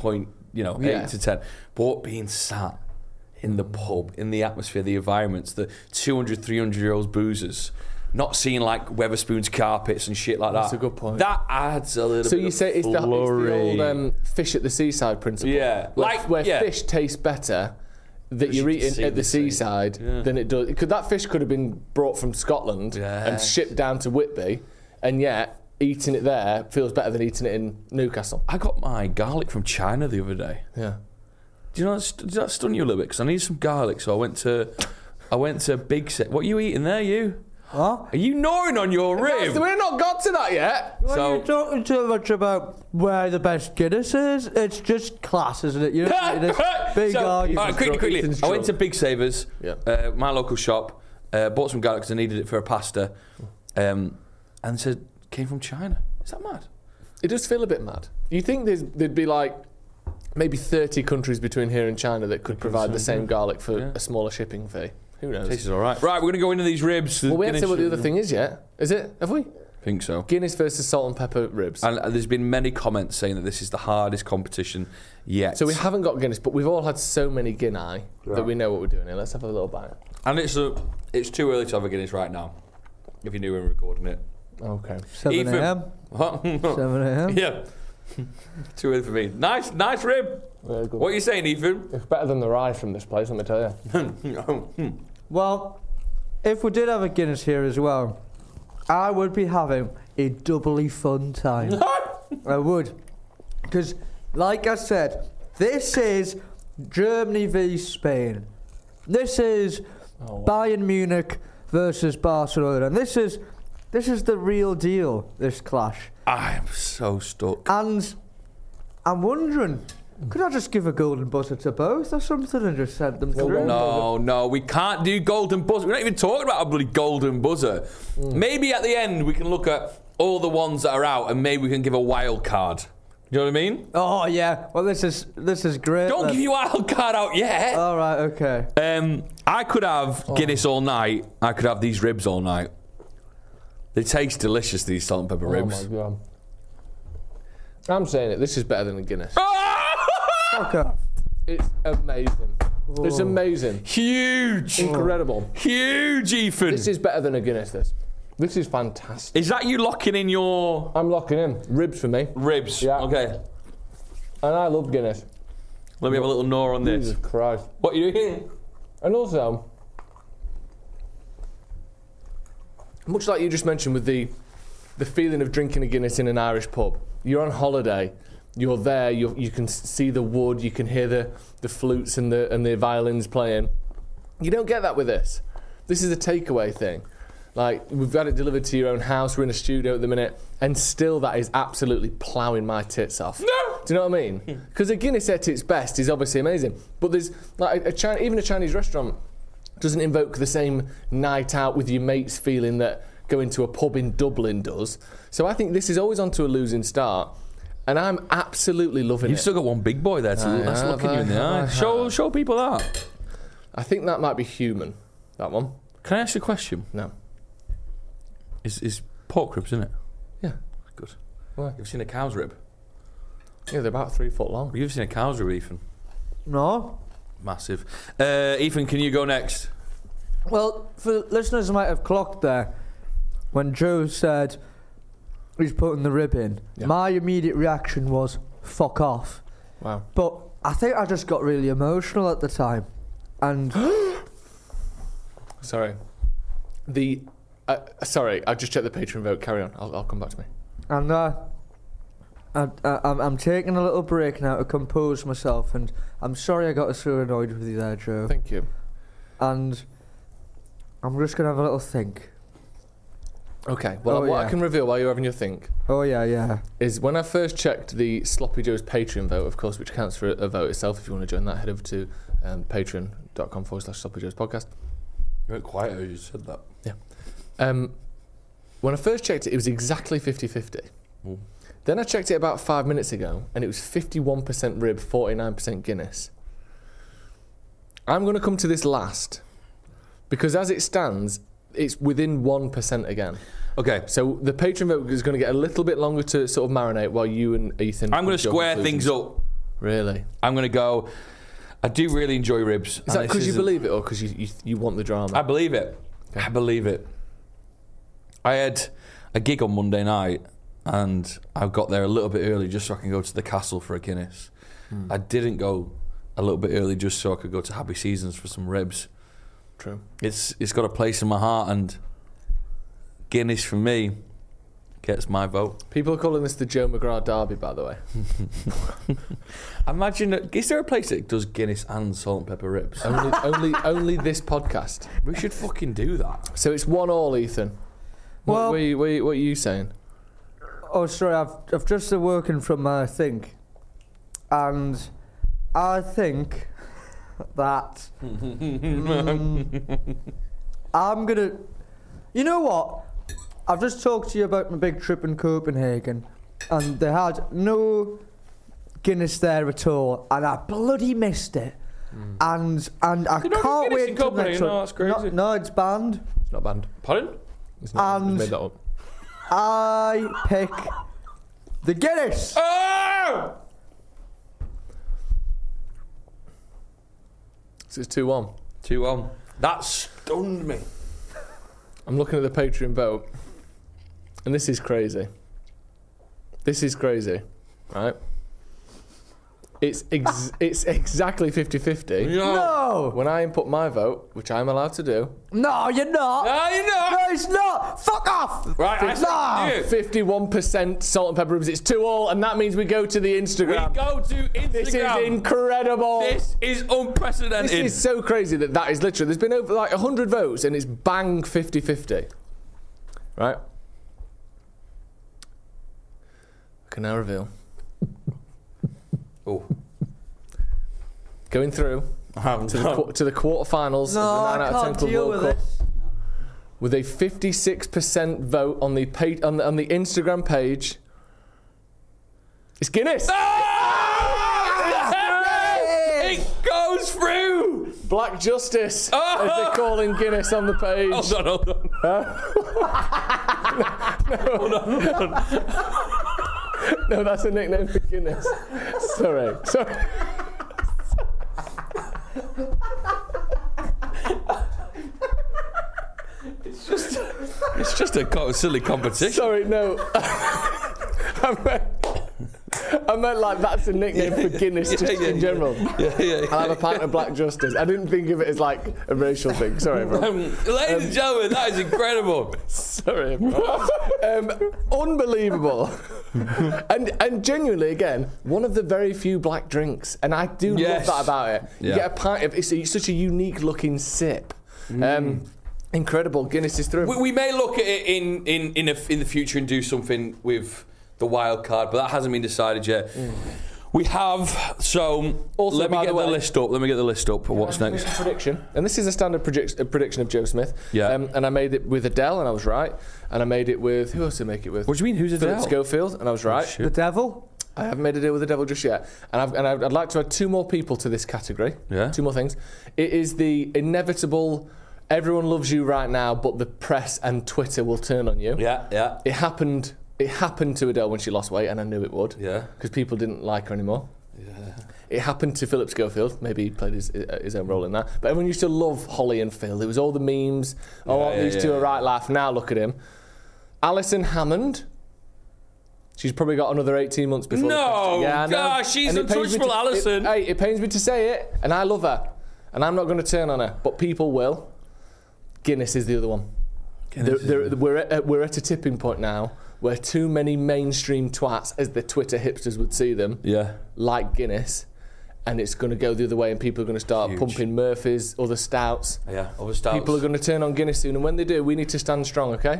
to 10. But being sat in the pub, in the atmosphere, the environments, the 200, 300-year-old boozers, not seeing like Weatherspoon's carpets and shit like that. That's a good point. That adds a little So bit you of say it's the flurry. old fish at the seaside principle. Yeah. Where fish tastes better that you're eating at the seaside than it does. That fish could have been brought from Scotland and shipped down to Whitby, and yet eating it there feels better than eating it in Newcastle. I got my garlic from China the other day. Yeah. Do you know did that stun you a little bit? Because I need some garlic, so I went to Big Set. What are you eating there, you? What? Are you gnawing on your rib? We've not got to that yet. Well, So- you're talking too much about where the best Guinness is. It's just class, isn't it? You don't need this big So, argument. all right, quickly. Ethan's I went to drunk. Big Savers, Yeah. my local shop, bought some garlic because I needed it for a pasta, and said, came from China. Is that mad? It does feel a bit mad. You think there'd be like maybe 30 countries between here and China that could provide the same garlic for a smaller shipping fee? Who knows? Tastes all right. Right, we're going to go into these ribs. Well, we haven't said what the other thing is yet. Is it? Have we? I think so. Guinness versus salt and pepper ribs. And there's been many comments saying that this is the hardest competition yet. So we haven't got Guinness, but we've all had so many Guinness that we know what we're doing here. Let's have a little bite. And it's too early to have a Guinness right now, if you knew we were recording it. Okay. 7 Ethan. a.m. 7 a.m. Yeah. Too early for me. Nice rib. Very good. What are you saying, Ethan? It's better than the rice from this place, let me tell you. Well, if we did have a Guinness here as well, I would be having a doubly fun time. I would. Because, like I said, this is Germany v Spain. This is Bayern Munich versus Barcelona. And this is the real deal, this clash. I am so stuck. And I'm wondering, could I just give a golden buzzer to both or something and just send them through? No, we can't do golden buzzer. We're not even talking about a bloody golden buzzer. Maybe at the end we can look at all the ones that are out and maybe we can give a wild card. You know what I mean? Oh yeah. Well, this is great. Don't give your wild card out yet. All right. Okay. I could have Guinness all night. I could have these ribs all night. They taste delicious, these salt and pepper ribs. Oh my God. I'm saying it. This is better than the Guinness. Okay. It's amazing. It's amazing. Huge. Incredible. Huge, Ethan. This is better than a Guinness, this is fantastic. Is that you locking in your I'm locking in. Ribs for me. ribs? Yeah. Okay. And I love Guinness. Let me have a little gnaw on this. Jesus Christ. What are you doing? And also, much like you just mentioned with the feeling of drinking a Guinness in an Irish pub, you're on holiday, you're there, you can see the wood, you can hear the flutes and the violins playing. You don't get that with this. This is a takeaway thing. Like, we've got it delivered to your own house, we're in a studio at the minute, and still that is absolutely ploughing my tits off. No! Do you know what I mean? Because a Guinness at its best is obviously amazing, but there's like even a Chinese restaurant doesn't invoke the same night out with your mates feeling that going to a pub in Dublin does. So I think this is always onto a losing start, and I'm absolutely loving You've it. still got one big boy there. That's looking you in the eye. Show people that. I think that might be human, that one. Can I ask you a question? No. Is pork ribs, isn't it? Yeah. Good. Why? You've seen a cow's rib? Yeah, they're about 3 foot long. You've seen a cow's rib, Ethan? No. Massive. Ethan, can you go next? Well, for listeners who might have clocked there, when Joe said he's putting the rib in, my immediate reaction was, fuck off. Wow. But I think I just got really emotional at the time. And Sorry. Sorry, I just checked the Patreon vote. Carry on. I'll come back to me. And I'm taking a little break now to compose myself, and I'm sorry I got so annoyed with you there, Joe. Thank you. And I'm just going to have a little think. Okay, well, what I can reveal while you're having your think Oh, yeah. is when I first checked the Sloppy Joe's Patreon vote, of course, which counts for a vote itself. If you want to join that, head over to patreon.com/Sloppy Joe's podcast. You went quiet as you said that. Yeah. When I first checked it, it was exactly 50-50. Ooh. Then I checked it about 5 minutes ago, and it was 51% rib, 49% Guinness. I'm going to come to this last, because as it stands, it's within 1% again. Okay. So the Patreon vote is going to get a little bit longer to sort of marinate while you and Ethan... I'm going to square things up. Really? I'm going to go... I do really enjoy ribs. Is that because you believe it, or because you want the drama? I believe it. Okay. I believe it. I had a gig on Monday night, and I got there a little bit early just so I can go to the Castle for a Guinness. I didn't go a little bit early just so I could go to Happy Seasons for some ribs. True. It's got a place in my heart, and Guinness for me gets my vote. People are calling this the Joe McGrath Derby, by the way. Imagine, is there a place that does Guinness and salt and pepper ribs? only this podcast. We should fucking do that. So it's 1-1, Ethan. Well- what are you saying? Oh, sorry, I've just been working from my think. And I think that... I'm going to... You know what? I've just talked to you about my big trip in Copenhagen, and they had no Guinness there at all, and I bloody missed it. And I don't have can't Guinness wait in till Copenhagen? next No, one. that's crazy. No, it's banned. It's not banned. Pardon? It's not. And- Just made that up. I pick the Guinness. Oh! So it's 2-1. 2-1. That stunned me. I'm looking at the Patreon vote, and this is crazy. This is crazy, right? It's exactly 50-50. No! When I input my vote, which I'm allowed to do, No, you're not. No, you're not. No, it's not. Fuck off. Right, I said you. 51% salt and pepper ribs. It's 2-2, and that means we go to the Instagram. We go to Instagram. This is incredible. This is unprecedented. This is so crazy that is literally. There's been over like 100 votes, and it's bang 50-50. Right? I can now reveal. Oh. Going through to the quarterfinals No, of the 9 I out of 10 can't Club deal World with Cup with a 56% vote on the Instagram page. It's Guinness. It goes through. Black Justice, as they call in Guinness on the page. Hold on. No, that's a nickname for Guinness. Sorry. It's just a silly competition. Sorry, no. I meant like that's a nickname for Guinness just in general. Yeah. I'll have a pint of Black Justice. I didn't think of it as like a racial thing. Sorry, everyone. Ladies and gentlemen, that is incredible. Sorry, unbelievable, and genuinely, again, one of the very few black drinks, and I do love that about it. You get a pint of it's such a unique looking sip. Incredible. Guinness is through. We may look at it in the future and do something with the wild card, but that hasn't been decided yet. We have, so Also, let me by get the way- the list up. Let me get the list up for what's next. Prediction, and this is a standard prediction of Joe Smith. Yeah. And I made it with Adele, and I was right. And I made it with who else did I make it with? What do you mean? Who's Philip Adele? Schofield, and I was right. The devil? I haven't made a deal with the devil just yet, and I'd like to add 2 more people to this category. Yeah. 2 more things. It is the inevitable. Everyone loves you right now, but the press and Twitter will turn on you. Yeah. It happened to Adele when she lost weight, and I knew it would. Yeah. Because people didn't like her anymore. Yeah. It happened to Philip Schofield. Maybe he played his own role in that. But everyone used to love Holly and Phil. There was all the memes. These two are right laugh. Now look at him. Alison Hammond. She's probably got another 18 months before. No, I know. gosh, she's And it pains me untouchable, to- Alison. It pains me to say it, and I love her, and I'm not going to turn on her, but people will. Guinness is the other one. We're at a tipping point now where too many mainstream twats, as the Twitter hipsters would see them, like Guinness, and it's going to go the other way, and people are going to start pumping Murphy's, other stouts. Yeah, other stouts. People are going to turn on Guinness soon, and when they do, we need to stand strong, okay?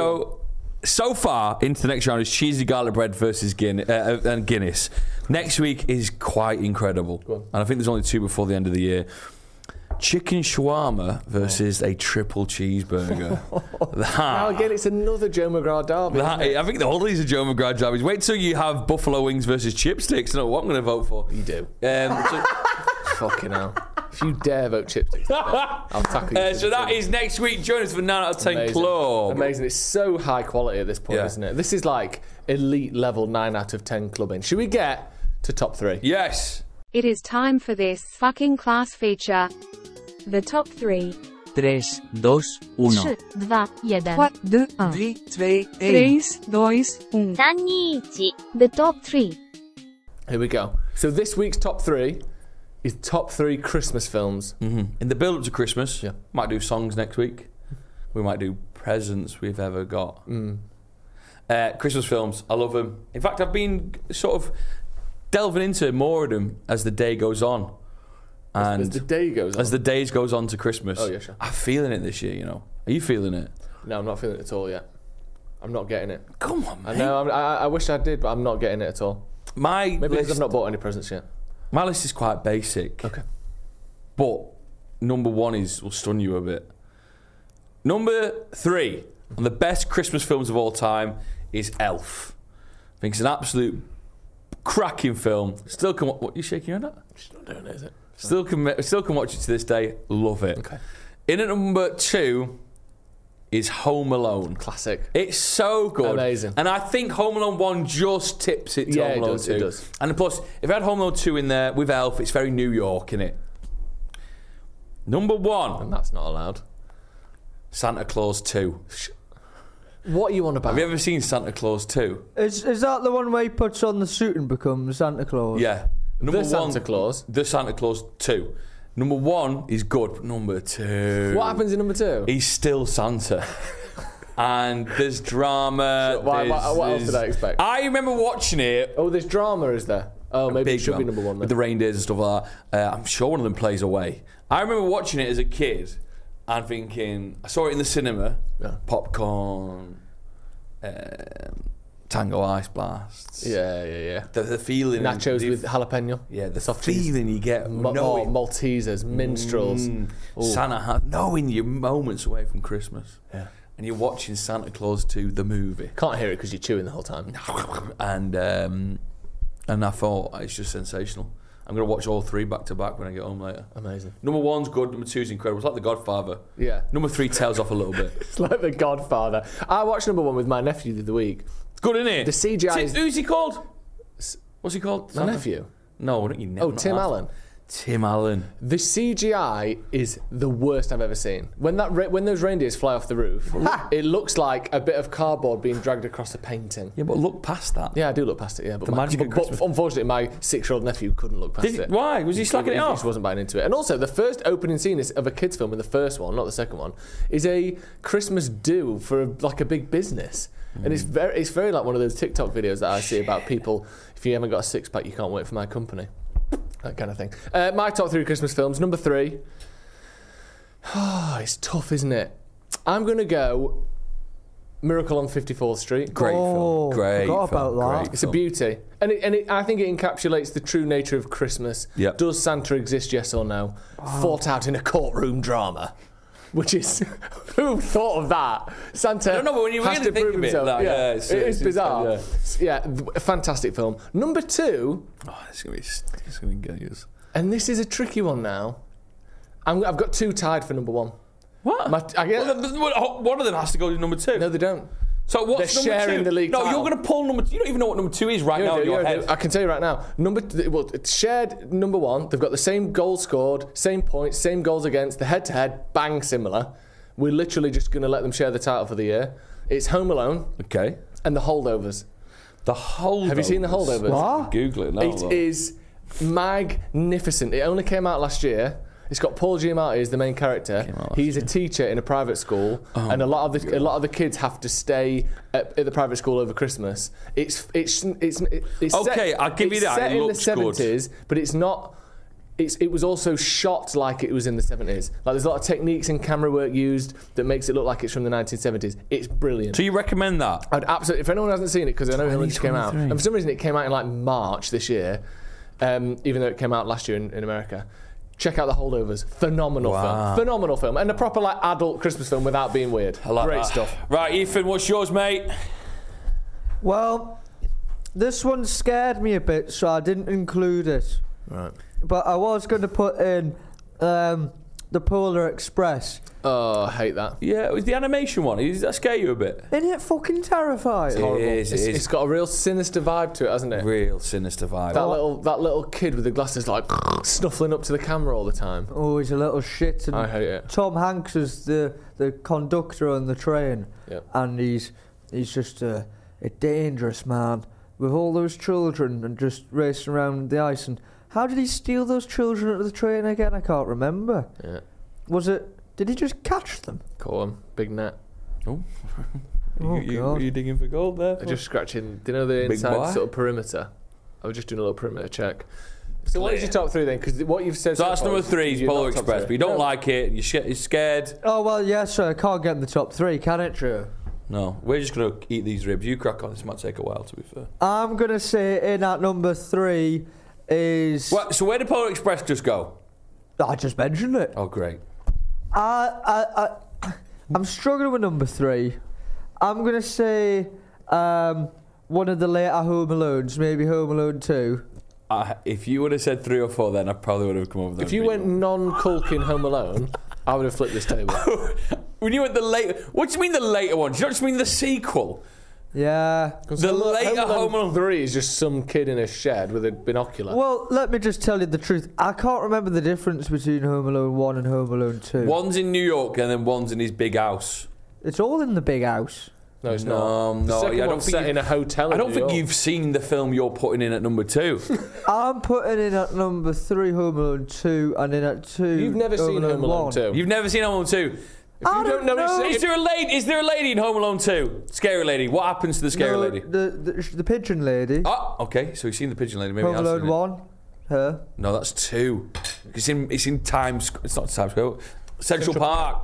So far into the next round is cheesy garlic bread versus Guinness. Next week is quite incredible, and I think there's only 2 before the end of the year. Chicken shawarma versus a triple cheeseburger. Now again, it's another Joe McGrath derby. I think all these are Joe McGrath derbies. Wait till you have buffalo wings versus chipsticks. I don't know what I'm going to vote for. You do. Fucking hell. If you dare vote chipsticks, I'll tackle you. So that is next week. Join us for 9 out of 10 Club. Amazing. It's so high quality at this point, isn't it? This is like elite level 9 out of 10 clubbing. Should we get to top 3? Yes. It is time for this fucking class feature. The top 3. 3, 2, 1. 3, 2, 1. 3, 2, 1. 3, 2, 1. 3, 2, 1. The top 3. Here we go. So this week's top 3 is top 3 Christmas films. In the build-up to Christmas, might do songs next week. We might do presents we've ever got. Christmas films, I love them. In fact, I've been sort of delving into more of them as the day goes on. And As the day goes on. As the days goes on to Christmas. Oh, yeah, sure. I'm feeling it this year, you know. Are you feeling it? No, I'm not feeling it at all yet. I'm not getting it. Come on, I mate. know. I wish I did, but I'm not getting it at all. My Maybe because list, I've not bought any presents yet. my list is quite basic. Okay. But number 1 will stun you a bit. Number 3 on the best Christmas films of all time is Elf. I think it's an absolute cracking film. Still can what you shaking your head at? She's not doing it, is it? Still can watch it to this day. Love it. Okay. In at number 2 is Home Alone. Classic. It's so good. Amazing. And I think Home Alone 1 just tips it to Home Alone 2. It does. And plus, if I had Home Alone 2 in there with Elf, it's very New York, innit? Number 1, And that's not allowed. Santa Claus 2. What are you on about? Have you ever seen Santa Claus 2? Is that the one where he puts on the suit and becomes Santa Claus? Yeah. Number Santa Claus? The Santa Claus 2. Number 1 is good, but number 2... What happens in number 2? He's still Santa. And there's drama. What else did I expect? I remember watching it. Oh, there's drama, is there? Oh, maybe it should be number 1 then. With the reindeers and stuff like that. I'm sure one of them plays away. I remember watching it as a kid and thinking, I saw it in the cinema, popcorn, Tango Ice Blasts. Yeah. The feeling. Nachos with jalapeno. Yeah, the soft feeling you get. Knowing, Maltesers, minstrels. Santa knowing you're moments away from Christmas. Yeah. And you're watching Santa Claus 2, the movie. Can't hear it because you're chewing the whole time. And I thought, it's just sensational. I'm going to watch all 3 back to back when I get home later. Amazing. Number 1's good, number 2's incredible. It's like The Godfather. Yeah. Number 3 tails off a little bit. It's like The Godfather. I watched number 1 with my nephew the other week. It's good, isn't it? The CGI is... Who's he called? What's he called? My nephew? No, not your nephew. Oh, Tim Allen. Tim Allen. The CGI is the worst I've ever seen. When those reindeers fly off the roof, it looks like a bit of cardboard being dragged across a painting. Yeah, but look past that. Yeah, I do look past it, yeah. But, The magic of but Christmas. unfortunately, my 6-year-old nephew couldn't look past it. Why? Was he slacking it He off? just wasn't buying into it. And also, the first opening scene of a kids' film, in the first one, not the second one, is a Christmas do for a big business. And it's very like one of those TikTok videos that I see about people, if you haven't got a 6-pack, you can't work for my company. That kind of thing. My top 3 Christmas films. Number 3. It's tough, isn't it? I'm going to go Miracle on 54th Street. Great film. Great forgot film. about that. Great It's a film. beauty. And I think it encapsulates the true nature of Christmas. Yep. Does Santa exist, yes or no? Fought out in a courtroom drama. Which is, who thought of that? Santa I don't know, but when you has really to think prove of it, himself. that, yeah, it's it is bizarre. yeah. A fantastic film. Number 2, Oh, it's going to be good. and this is a tricky one now. I've got 2 tied for number 1. What? One of them has to go to number 2. No, they don't. So what's They're number sharing 2? the league No, title. you're going to pull number 2. You don't even know what number 2 is right now in your head. I can tell you right now. It's shared number 1. They've got the same goals scored, same points, same goals against. The head-to-head, bang, similar. We're literally just going to let them share the title for the year. It's Home Alone Okay. and The Holdovers. The Holdovers. Have you seen The Holdovers? What? Google it now. It is magnificent. It only came out last year. It's got Paul Giamatti as the main character. He's a teacher in a private school, and a lot of the kids have to stay at the private school over Christmas. It's Okay, I'll give you that. Set It in looks the good. 70s, but it's not. It was also shot like it was in the 70s. Like there's a lot of techniques and camera work used that makes it look like it's from the 1970s. It's brilliant. So you recommend that? I'd absolutely. If anyone hasn't seen it, because I know it only just came out, and for some reason it came out in like March this year, even though it came out last year in America. Check out The Holdovers. Phenomenal film. Phenomenal film, and a proper like adult Christmas film without being weird. I like Great that. stuff. Right, Ethan, what's yours, mate? Well, this one scared me a bit, so I didn't include it. Right. But I was going to put in the Polar Express. Oh, I hate that. Yeah, it was the animation one. Does that scare you a bit? Isn't it fucking terrifying? It is. It's got a real sinister vibe to it, hasn't it? Real sinister vibe. That little kid with the glasses like snuffling up to the camera all the time. Oh, he's a little shit. And I hate it. Tom Hanks is the conductor on the train, Yep. and he's just a dangerous man with all those children and just racing around the ice. And how did he steal those children out of the train again? I can't remember. Yeah. Did he just catch them? Caught him. Big net. Oh, Oh, you God. digging for gold there? Just scratching. Do you know the Big inside boy? sort of perimeter? I was just doing a little perimeter check. So what is Clear. your top 3 then? Because what you've said. So that's number 3 is you're Polar not top Express, three. but you don't No. like it, you're scared. Oh, well, yeah, so I can't get in the top 3, can it, Drew? No, we're just going to eat these ribs. You crack on, this might take a while, to be fair. I'm going to say in at number 3 is... What, so where did Polar Express just go? I just mentioned it. Oh, great. I'm struggling with number 3. I'm going to say one of the later Home Alones, maybe Home Alone 2. If you would have said 3 or 4, then I probably would have come over there. If you went non-Culkin Home Alone, I would have flipped this table. When you went the later... What do you mean the later one? Do you not just mean the sequel? Yeah. The later Home Alone 3 is just some kid in a shed with a binocular. Well, let me just tell you the truth. I can't remember the difference between Home Alone 1 and Home Alone 2. One's in New York and then one's in his big house. It's all in the big house. No, it's not. The second I don't one's think set in a hotel. I don't in think New York. you've seen the film you're putting in at number 2. I'm putting in at number 3 Home Alone 2 and in at 2 You've never seen Home Alone 1. 2. You've never seen Home Alone 2. I don't know. Is there a lady in Home Alone 2? Scary lady. What happens to the scary lady? The pigeon lady. Oh, okay. So you've seen the pigeon lady. Maybe Home I've seen Alone it. 1. Her. No, that's 2. It's in Times. It's not Times Square. Central Park.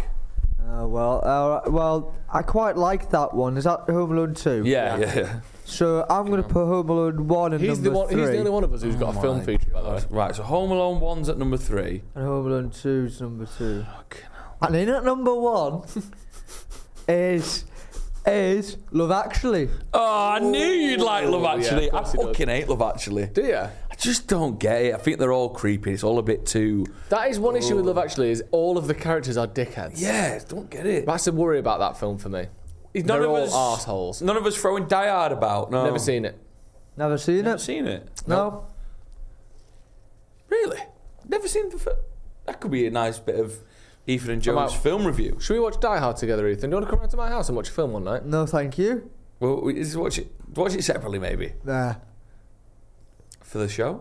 Well, I quite like that one. Is that Home Alone 2? Yeah. So I'm going to put Home Alone 1 and He's number 3. He's the only one of us who's got a film feature, by the way. Right. So Home Alone 1's at number 3. And Home Alone 2's number 2. And in at number 1 is Love Actually. Oh, I knew you'd like Love Actually. of I course he does. fucking hate Love Actually. Do you? I just don't get it. I think they're all creepy. It's all a bit too... That is one issue with Love Actually, is all of the characters are dickheads. Yeah, don't get it. That's a worry about that film for me. None They're of all us arseholes. None of us throwing Die Hard about. No. Never seen it. Never seen Never it? seen it. No. Really? Never seen the film. That could be a nice bit of Ethan and Joe's out. film review. Should we watch Die Hard together, Ethan? Do you want to come round to my house and watch a film one night? No, thank you. Well, watch it separately, maybe, Nah. for the show.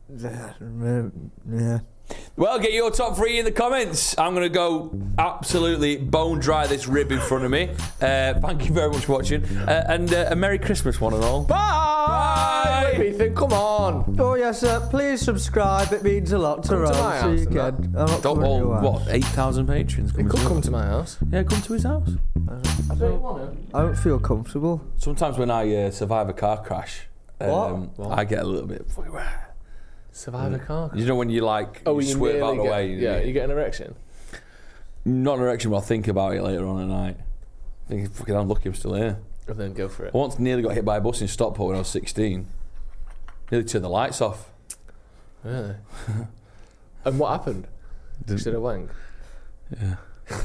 Yeah. Well, get your top 3 in the comments. I'm going to go absolutely bone dry this rib in front of me. Thank you very much for watching. And a Merry Christmas, one and all. Bye! Wait, Ethan, come on. Oh, yes, please subscribe. It means a lot to Come to Ron. my So house you and can. I'm not Don't coming to all, your house. 8,000 patrons He coming could to come to my house. Yeah, come to his house. I don't want to. I don't feel comfortable. Sometimes when I survive a car crash, What? I get a little bit... Survive a car crash. You know when you like, Oh, you you swerve out nearly the get, way. yeah, you get an erection. Not an erection, but I'll think about it later on at night. I think, fucking, I'm lucky I'm still here. And then go for it. I once nearly got hit by a bus in Stockport when I was 16. Nearly turned the lights off. Really? And what happened? Did it wank? Yeah.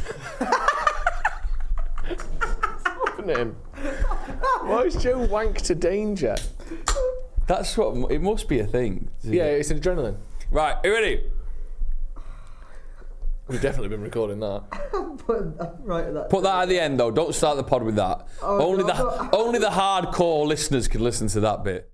What's happening? Why is Joe wank to danger? That's what... It must be a thing. Yeah, it's an adrenaline. Right, are you ready? We've definitely been recording that. Right at that. Put that at the end, though. Don't start the pod with that. Oh, only no, the hardcore listeners can listen to that bit.